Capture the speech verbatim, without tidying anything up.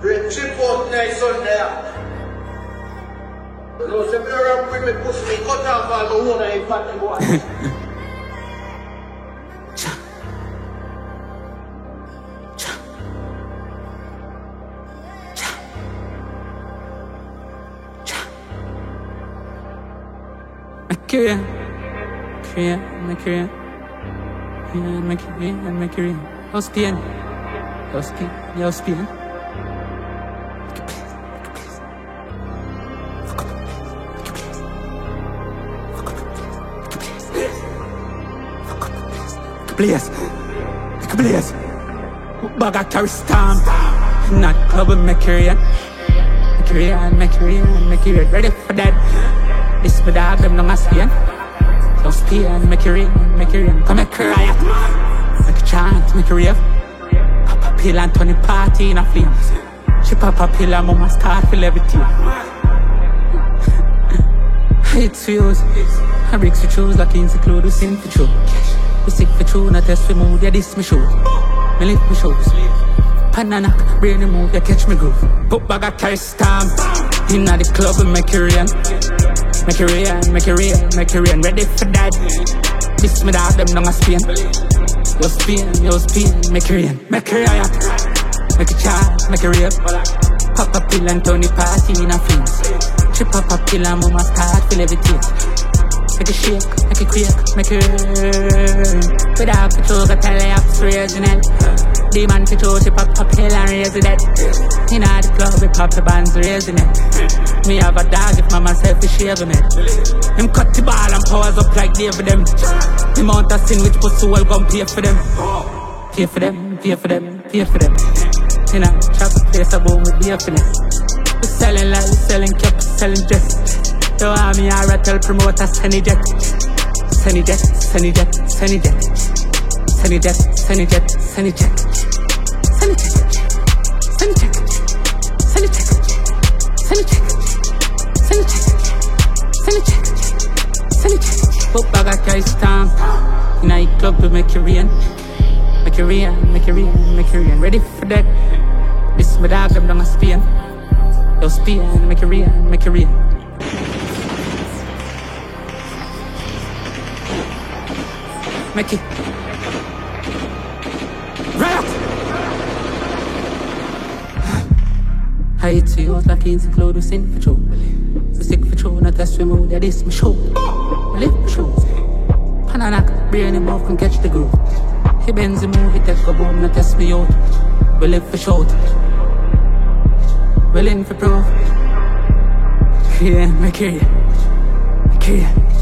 Break trip out nice on there. You know, some people bring me push me, cut off all the water in front of boy. Mercury, Mercury, Mercury, Mercury, Mercury, House Spain, House Spain, House Spain. Place, place, bag of carry stamp, not club of Mercury, Mercury, Mercury, Mercury, ready for that. This my dog, them long as Spain. Don't Spain, make it rain, make it rain. Come make a riot, make a chant, make a rave. Pop a pill and turn the party in a flames. She pop a pill and mama start feel everything. It's for use, I breaks for choose like in seclude, we sing for true. We sick for true, not test for mood, yeah this me shoot. Me lift me shoes. Pananak, brain the move, yeah catch me groove. Put bag a carry stamp. Inna the club and make it rain. Make it rain, make it rain, make it rain. Ready for that. This me dog, them long as Spain. Yo Spain, yo Spain, make it rain. Make it riot, make it chant, make it rave. Pop a pill and turn the party in a flames. She pop a pill and mama start feel everything. Make it shake, make it quake, make it rain. Without control, got tell you it's original. Demon control, she pop a pill and raise it. Inna the club, we pop the bands raising it. Me have a dog if mama selfish shaving it. Him cut the ball and powers up like David them. The amount of sin which pussy will gon' pay for them. Pay for them, pay for them, pay for them. You know, chop a place a boom with beer finesse. We selling like we selling cap, selling dress. Don't want me I tell promoter send it jet. Send it jet, send it jet, send it jet. Send it jet, send it jet, send it jet. Send it jet, send it jet. Send it jet, send it jet. Send it check, send it check, send it check. Put bag a carry stamp. In a club to make it rain. Make it rain, make it rain, make it rain. Ready for that. This my dog, them down a Spain. Yo Spain, make it rain, make it rain. Make it riot. I hate to use like in seclude, we sin for true. So sick for true, not test for mood, yeah this my show. I live for shows. Pananak, brain him off, can catch the groove. He bends the move, he take a boom, not test me out. We live for show. We in for proof. Yeah, make it, make it.